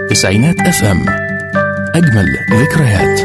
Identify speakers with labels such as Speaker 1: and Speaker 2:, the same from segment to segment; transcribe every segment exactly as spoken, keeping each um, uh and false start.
Speaker 1: تسعينات اف ام، أجمل ذكريات.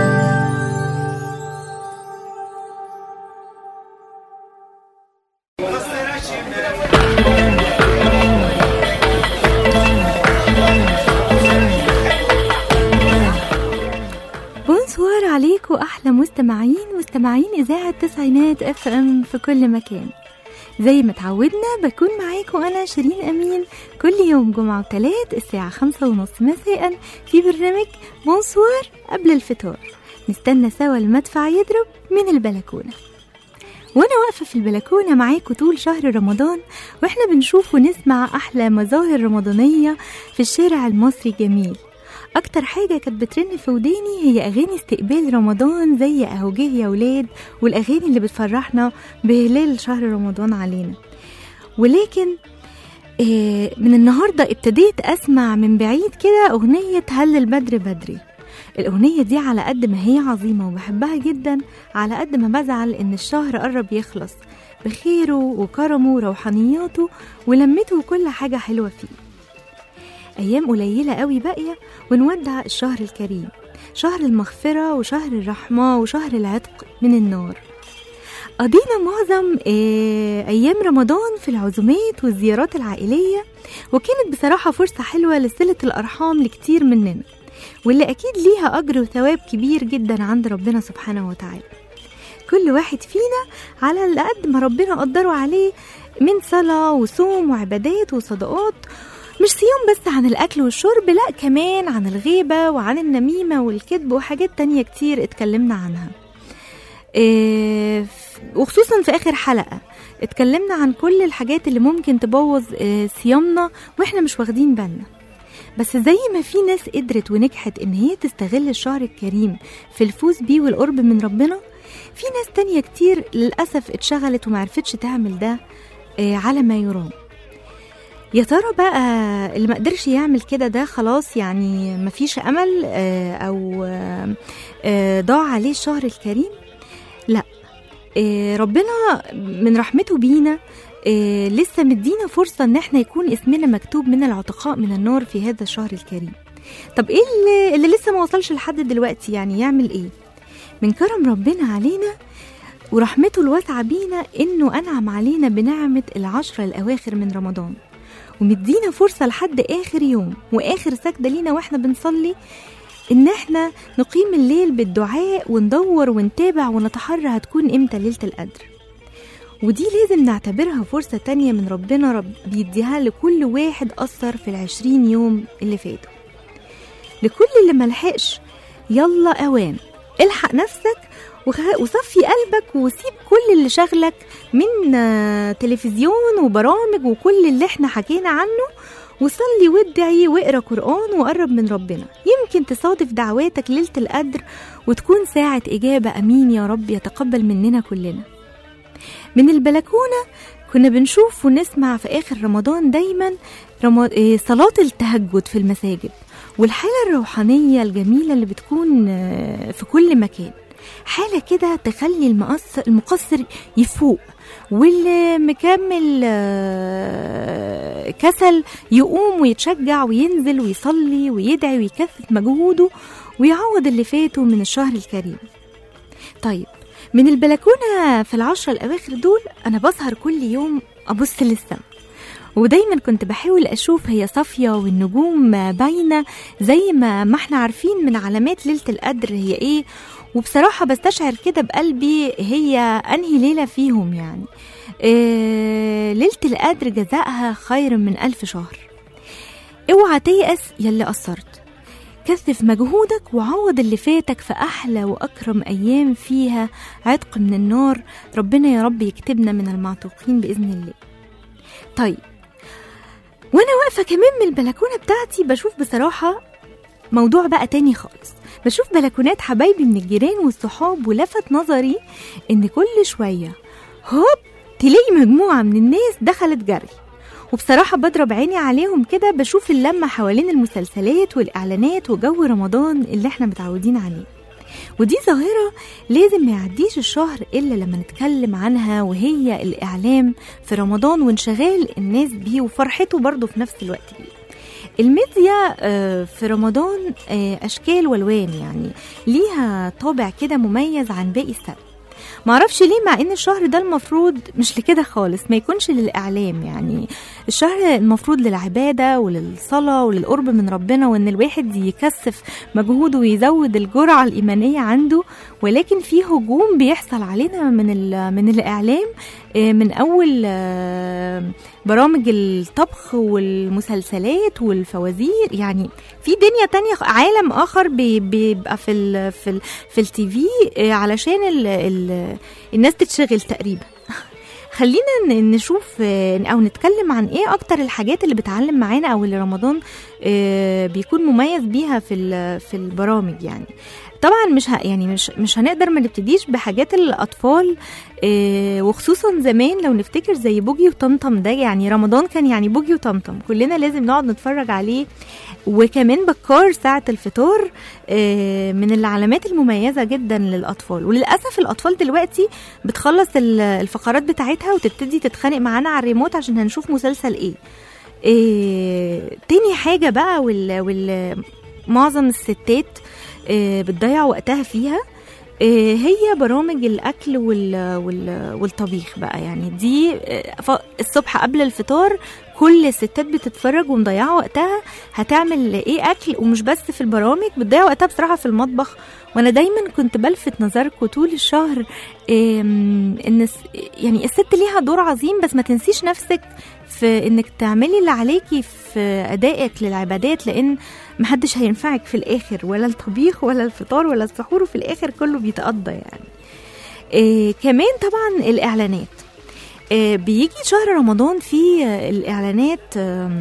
Speaker 2: بونسوار عليكم أحلى مستمعين مستمعين إذاعة تسعينات اف ام في كل مكان. زي ما تعودنا بكون معاكم أنا شيرين أمين كل يوم جمعة وثلاث الساعة خمسة ونص مساء في برنامج بونسوار قبل الفطار. نستنى سوا المدفع يضرب من البلكونة. وانا واقفة في البلكونة معاكم طول شهر رمضان، واحنا بنشوف ونسمع أحلى مظاهر رمضانية في الشارع المصري الجميل. أكتر حاجة كانت بترن في وداني هي أغاني استقبال رمضان زي أهو جه يا ولاد، والأغاني اللي بتفرحنا بهلال شهر رمضان علينا. ولكن من النهاردة ابتديت أسمع من بعيد كده أغنية هل البدر بدري. الأغنية دي على قد ما هي عظيمة وبحبها جدا، على قد ما بزعل إن الشهر قرب يخلص بخيره وكرمه وروحانياته ولمته وكل حاجة حلوة فيه. أيام قليلة قوي باقية ونودع الشهر الكريم، شهر المغفرة وشهر الرحمة وشهر العتق من النار. قضينا معظم أيام رمضان في العزومات والزيارات العائلية، وكانت بصراحة فرصة حلوة لصلة الأرحام لكتير مننا، واللي أكيد ليها أجر وثواب كبير جدا عند ربنا سبحانه وتعالى. كل واحد فينا على قد ما ربنا قدره عليه من صلاة وصوم وعبادات وصدقات، مش صيام بس عن الأكل والشرب، لا كمان عن الغيبة وعن النميمة والكذب وحاجات تانية كتير اتكلمنا عنها. اه وخصوصا في آخر حلقة اتكلمنا عن كل الحاجات اللي ممكن تبوظ اه صيامنا واحنا مش واخدين بالنا. بس زي ما في ناس قدرت ونجحت ان هي تستغل الشهر الكريم في الفوز بيه والقرب من ربنا، في ناس تانية كتير للأسف اتشغلت ومعرفتش تعمل ده اه على ما يرام. يا ترى بقى اللي ما قدرش يعمل كده ده خلاص يعني مفيش أمل أو ضاع عليه الشهر الكريم؟ لا، ربنا من رحمته بينا لسه مدينا فرصة ان احنا يكون اسمنا مكتوب من العتقاء من النار في هذا الشهر الكريم. طب ايه اللي, اللي لسه ما وصلش لحد دلوقتي؟ يعني يعمل ايه؟ من كرم ربنا علينا ورحمته الواسعة بينا انه انعم علينا بنعمة العشرة الاواخر من رمضان، ومدينا فرصة لحد آخر يوم وآخر سجدة لينا واحنا بنصلي إن احنا نقيم الليل بالدعاء وندور ونتابع ونتحرى هتكون إمتى ليلة القدر. ودي لازم نعتبرها فرصة تانية من ربنا رب بيديها لكل واحد أثر في العشرين يوم اللي فاتوا. لكل اللي ملحقش يلا أوان، الحق نفسك وصفي قلبك وسيب كل اللي شغلك من تلفزيون وبرامج وكل اللي احنا حكينا عنه، وصلي وادعي واقرأ قرآن وقرب من ربنا. يمكن تصادف دعواتك ليلة القدر وتكون ساعة إجابة. أمين يا رب يتقبل مننا كلنا. من البلكونة كنا بنشوف ونسمع في آخر رمضان دايما صلاة التهجد في المساجد والحالة الروحانية الجميلة اللي بتكون في كل مكان. حالة كده تخلي المقصر, المقصر يفوق، واللي مكمل كسل يقوم ويتشجع وينزل ويصلي ويدعي ويكثف مجهوده ويعوض اللي فاته من الشهر الكريم. طيب من البلكونة في العشرة الأواخر دول أنا بسهر كل يوم أبص للسما، ودايما كنت بحاول أشوف هي صافية والنجوم باينة زي ما ما احنا عارفين من علامات ليلة القدر هي ايه. وبصراحة بستشعر كده بقلبي هي أنهي ليلة فيهم يعني. إيه ليلة القدر جزائها خير من ألف شهر. اوعى تيأس يلي قصرت، كثف مجهودك وعوض اللي فاتك في أحلى وأكرم أيام فيها عتق من النار. ربنا يا رب يكتبنا من المعتوقين بإذن الله. طيب وانا واقفة كمان من البلكونة بتاعتي بشوف بصراحة موضوع بقى تاني خالص. بشوف بلكونات حبايبي من الجيران والصحاب، ولفت نظري ان كل شوية هوب تلاقي مجموعة من الناس دخلت جري، وبصراحة بضرب عيني عليهم كده. بشوف اللمة حوالين المسلسلات والإعلانات وجو رمضان اللي احنا متعودين عليه. ودي ظاهرة لازم ما يعديش الشهر إلا لما نتكلم عنها، وهي الإعلام في رمضان وانشغال الناس بيه وفرحته برضو في نفس الوقت بيه. الميديا في رمضان أشكال والوان، يعني ليها طابع كده مميز عن باقي السنة. معرفش ليه، مع ان الشهر ده المفروض مش لكده خالص، ما يكونش للإعلام. يعني الشهر المفروض للعبادة وللصلاة وللقرب من ربنا، وان الواحد يكثف مجهوده ويزود الجرعة الإيمانية عنده. ولكن في هجوم بيحصل علينا من من الإعلام، من أول برامج الطبخ والمسلسلات والفوازير. يعني في دنيا تانية، عالم آخر بيبقى في ال في ال في التي في علشان ال ال الناس تتشغل تقريبا. خلينا نشوف أو نتكلم عن إيه أكتر الحاجات اللي بتعلم معانا أو اللي رمضان بيكون مميز بيها في في البرامج. يعني طبعا مش ه... يعني مش مش هنقدر ما نبتديش بحاجات الاطفال، إيه وخصوصا زمان لو نفتكر زي بوجي وطمطم ده. يعني رمضان كان يعني بوجي وطمطم، كلنا لازم نقعد نتفرج عليه. وكمان بكار ساعة الفطار، إيه من العلامات المميزة جدا للأطفال. وللأسف الأطفال دلوقتي بتخلص الفقرات بتاعتها وتبتدي تتخانق معانا على الريموت عشان هنشوف مسلسل ايه. إيه تاني حاجة بقى وال... وال... معظم الستات بتضيع وقتها فيها هي برامج الأكل والطبيخ بقى. يعني دي الصبح قبل الفطار كل الستات بتتفرج ومضيعة وقتها هتعمل ايه أكل. ومش بس في البرامج، بتضيع وقتها بصراحة في المطبخ. وانا دايما كنت بلفت نظركم طول الشهر ان يعني الست ليها دور عظيم، بس ما تنسيش نفسك في انك تعملي اللي عليكي في ادائك للعبادات، لان محدش هينفعك في الاخر، ولا الطبيخ ولا الفطار ولا السحور، وفي الاخر كله بيتقضى. يعني إيه كمان طبعا الاعلانات. إيه بيجي شهر رمضان فيه الاعلانات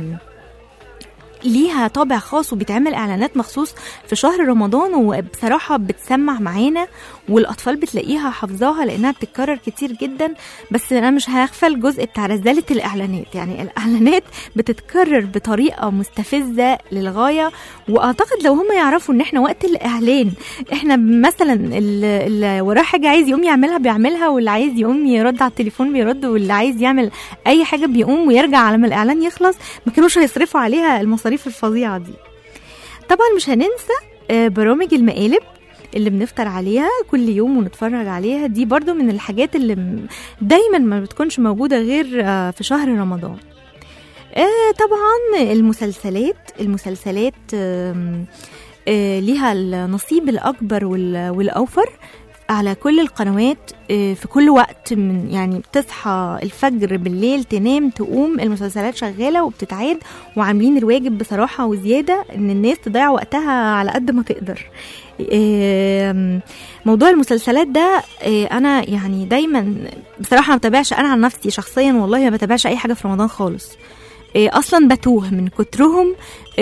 Speaker 2: ليها طابع خاص، وبيتعمل اعلانات مخصوص في شهر رمضان، وبصراحة بتسمع معانا والاطفال بتلاقيها حافظاها لانها بتتكرر كتير جدا. بس انا مش هغفل الجزء بتاع رسالة الاعلانات. يعني الاعلانات بتتكرر بطريقة مستفزة للغاية، واعتقد لو هم يعرفوا ان احنا وقت الاعلان احنا مثلا اللي وراه حاجة عايز يقوم يعملها بيعملها، واللي عايز يقوم يرد على التليفون بيرد، واللي عايز يعمل اي حاجة بيقوم ويرجع على ما الاعلان يخلص، ما كانوش هيصرفوا عليها المصاريف الفظيعة دي. طبعا مش هننسى برامج المقالب اللي بنفطر عليها كل يوم ونتفرج عليها. دي برضو من الحاجات اللي دايما ما بتكونش موجودة غير في شهر رمضان. طبعا المسلسلات المسلسلات ليها النصيب الأكبر والأوفر على كل القنوات في كل وقت. من يعني بتصحى الفجر بالليل تنام تقوم المسلسلات شغالة وبتتعاد، وعاملين الواجب بصراحة وزيادة ان الناس تضيع وقتها على قد ما تقدر. موضوع المسلسلات ده انا يعني دايما بصراحة ما بتابعش. انا عن نفسي شخصيا والله ما بتابعش اي حاجة في رمضان خالص. اصلا بتوه من كترهم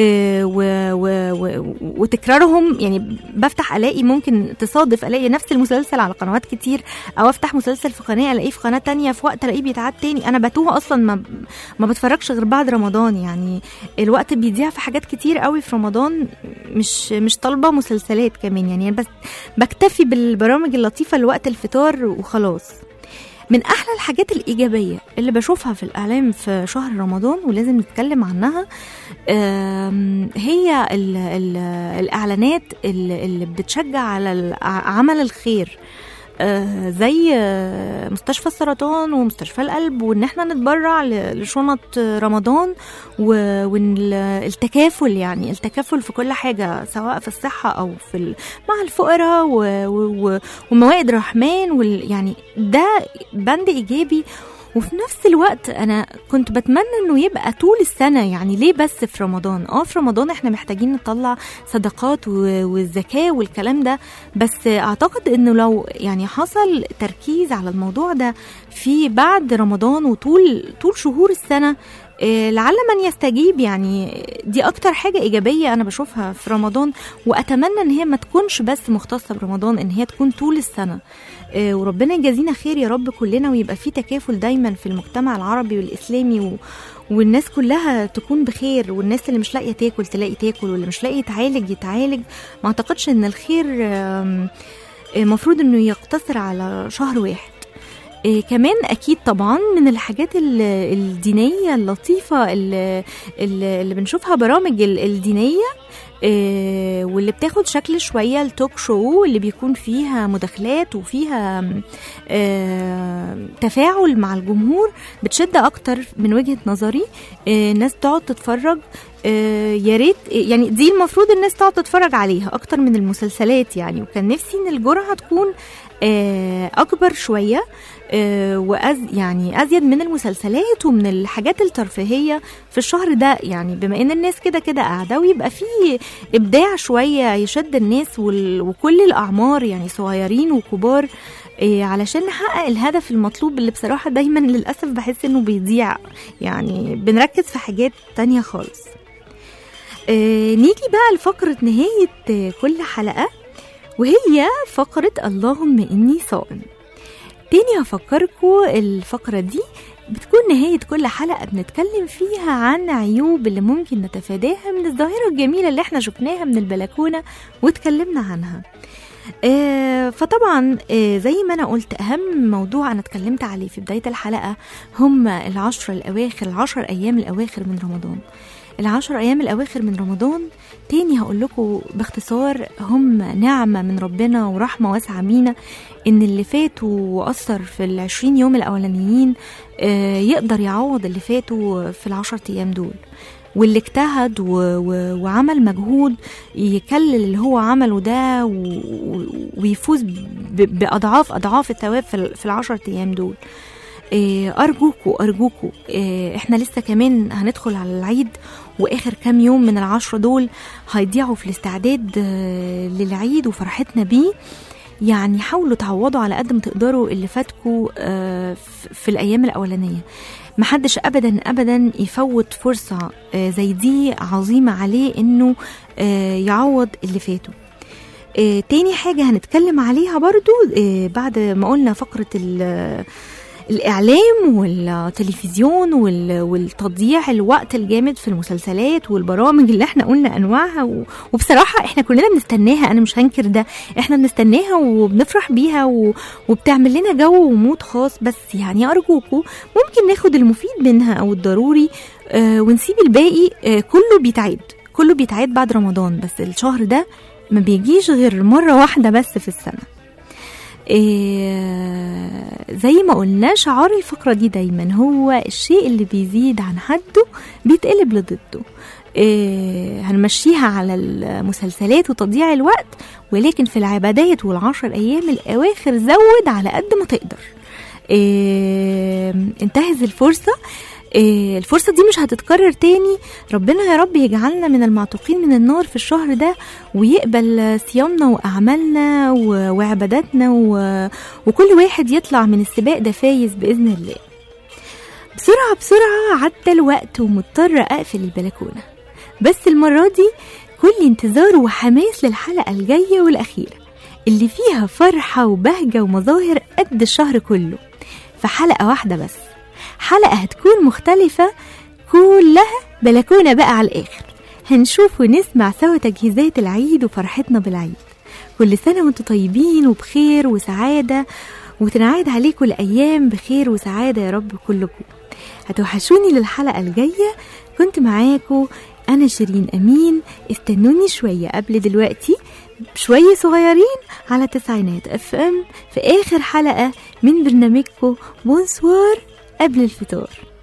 Speaker 2: وتكرارهم. يعني بفتح الاقي ممكن تصادف الاقي نفس المسلسل على قنوات كتير، او افتح مسلسل في قناه الاقيه في قناه تانية، في وقت الاقيه بيتعاد تاني. انا بتوه اصلا، ما ما بتفرجش غير بعد رمضان. يعني الوقت بيضيع في حاجات كتير قوي في رمضان، مش مش طالبه مسلسلات كمان. يعني بس بكتفي بالبرامج اللطيفه لوقت الفطار وخلاص. من أحلى الحاجات الإيجابية اللي بشوفها في الإعلام في شهر رمضان ولازم نتكلم عنها هي ال ال الإعلانات اللي بتشجع على عمل الخير، زي مستشفى السرطان ومستشفى القلب، وان احنا نتبرع لشنط رمضان، والتكافل. يعني التكافل في كل حاجة، سواء في الصحة او في مع الفقراء وموائد الرحمن. يعني ده بند ايجابي. وفي نفس الوقت انا كنت بتمنى انه يبقى طول السنة. يعني ليه بس في رمضان؟ اه في رمضان احنا محتاجين نطلع صدقات والزكاة والكلام ده، بس اعتقد انه لو يعني حصل تركيز على الموضوع ده في بعد رمضان وطول طول شهور السنة، لعل من يستجيب. يعني دي اكتر حاجة ايجابية انا بشوفها في رمضان، واتمنى ان هي ما تكونش بس مختصة برمضان، ان هي تكون طول السنة. وربنا يجازينا خير يا رب كلنا، ويبقى في تكافل دايما في المجتمع العربي والإسلامي، و... والناس كلها تكون بخير، والناس اللي مش لاقية تاكل تلاقي تاكل، واللي مش لاقي يتعالج يتعالج. ما اعتقدش ان الخير مفروض انه يقتصر على شهر واحد. إيه كمان أكيد طبعا من الحاجات الدينية اللطيفة اللي, اللي بنشوفها برامج الدينية إيه واللي بتاخد شكل شوية التوك شو اللي بيكون فيها مداخلات وفيها إيه تفاعل مع الجمهور، بتشد أكتر من وجهة نظري. إيه الناس تقعد تتفرج، إيه يا ريت يعني دي المفروض الناس تقعد تتفرج عليها أكتر من المسلسلات يعني. وكان نفسي إن الجرعة تكون إيه أكبر شوية وأز يعني أزيد من المسلسلات ومن الحاجات الترفيهية في الشهر ده يعني، بما إن الناس كده كده قاعدة ويبقى فيه إبداع شوية يشد الناس وكل الأعمار يعني صغيرين وكبار، علشان نحقق الهدف المطلوب اللي بصراحة دايما للأسف بحس إنه بيضيع يعني، بنركز في حاجات تانية خالص. نيجي بقى لفقرة نهاية كل حلقة، وهي فقرة اللهم إني صائم. تاني هفكركم الفقرة دي بتكون نهاية كل حلقة بنتكلم فيها عن عيوب اللي ممكن نتفاداها من الظاهرة الجميلة اللي احنا شفناها من البلكونة واتكلمنا عنها. آه فطبعا آه زي ما انا قلت اهم موضوع انا اتكلمت عليه في بداية الحلقة هم العشر الاواخر، العشر ايام الاواخر من رمضان. العشر أيام الأواخر من رمضان تاني هقول لكم باختصار هم نعمة من ربنا ورحمة واسعة بينا، إن اللي فاتوا وأثر في العشرين يوم الأولانيين يقدر يعوض اللي فاتوا في العشر أيام دول، واللي اجتهد وعمل مجهود يكلل اللي هو عمله ده ويفوز بأضعاف أضعاف الثواب في العشر أيام دول. أرجوكوا أرجوكوا إحنا لسه كمان هندخل على العيد، وآخر كام يوم من العشرة دول هيضيعوا في الاستعداد للعيد وفرحتنا بيه. يعني حاولوا تعوضوا على قد ما تقدروا اللي فاتكوا في الأيام الأولانية. محدش أبدا أبدا يفوت فرصة زي دي عظيمة عليه إنه يعوض اللي فاتوا. تاني حاجة هنتكلم عليها برضو بعد ما قلنا فقرة الإعلام والتلفزيون والتضييع الوقت الجامد في المسلسلات والبرامج اللي احنا قلنا أنواعها، وبصراحة احنا كلنا بنستناها، أنا مش هنكر ده، احنا بنستناها وبنفرح بيها وبتعمل لنا جو ومود خاص. بس يعني أرجوكوا ممكن ناخد المفيد منها أو الضروري اه ونسيب الباقي. اه كله بيتعيد كله بيتعيد بعد رمضان، بس الشهر ده ما بيجيش غير مرة واحدة بس في السنة. إيه زي ما قلنا شعار الفقرة دي دايما هو الشيء اللي بيزيد عن حده بيتقلب لضده. إيه هنمشيها على المسلسلات وتضييع الوقت، ولكن في العبادات والعشر أيام الأواخر زود على قد ما تقدر. إيه انتهز الفرصة، إيه الفرصة دي مش هتتكرر تاني. ربنا يا رب يجعلنا من المعتقين من النار في الشهر ده، ويقبل صيامنا وأعمالنا وعباداتنا، وكل واحد يطلع من السباق ده فايز بإذن الله. بسرعة بسرعة عدى الوقت ومضطر أقفل البلكونة، بس المرة دي كل انتظار وحماس للحلقة الجاية والأخيرة اللي فيها فرحة وبهجة ومظاهر قد الشهر كله في حلقة واحدة بس. حلقة هتكون مختلفة كلها بلكونة بقى على الآخر، هنشوف ونسمع سوا تجهيزات العيد وفرحتنا بالعيد. كل سنة وانتم طيبين وبخير وسعادة، وتنعاد عليكم الأيام بخير وسعادة يا رب كلكم. هتوحشوني للحلقة الجاية. كنت معاكم أنا شيرين أمين. استنوني شوية قبل دلوقتي شوية صغيرين على تسعينات اف ام في آخر حلقة من برنامجكم بونسوار قبل الفطار.